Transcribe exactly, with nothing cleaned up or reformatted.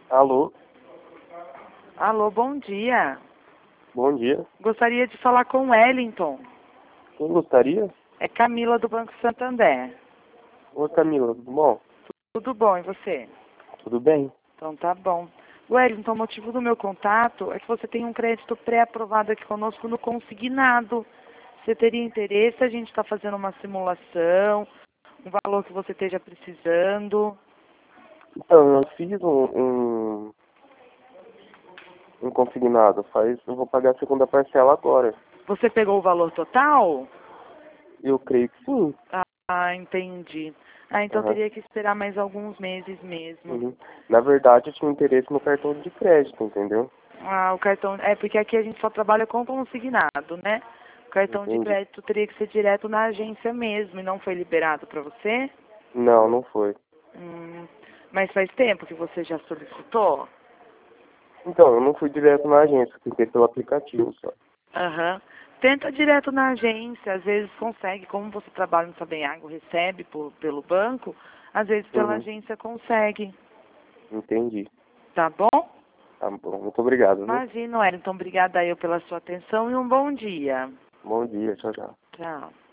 Alô, Alô, bom dia. bom dia. Gostaria de falar com o Wellington. Quem gostaria? É Camila do Banco Santander. Oi, Camila, tudo bom? Tudo bom, e você? Tudo bem? Então tá bom. Wellington, o motivo do meu contato é que você tem um crédito pré-aprovado aqui conosco no consignado. Você teria interesse? A gente está fazendo uma simulação, um valor que você esteja precisando. Então, eu fiz um, um, um consignado, faz, eu vou pagar a segunda parcela agora. Você pegou o valor total? Eu creio que sim. Ah, entendi. Ah, então Aham. teria que esperar mais alguns meses mesmo. Uhum. Na verdade, eu tinha interesse no cartão de crédito, entendeu? Ah, o cartão. É porque aqui a gente só trabalha com consignado, né? O cartão de Entendi. crédito teria que ser direto na agência mesmo e não foi liberado para você? Não, não foi. Hum, mas faz tempo que você já solicitou? Então, eu não fui direto na agência, fiquei pelo aplicativo só. Aham. Tenta direto na agência, às vezes consegue, como você trabalha no Sabeago, recebe por, pelo banco, às vezes pela Uhum. agência consegue, Entendi. tá bom? Tá bom, muito obrigado, viu? Imagina, Wellington, obrigada eu pela sua atenção e um bom dia. Bom dia, tchau, tchau. Tchau.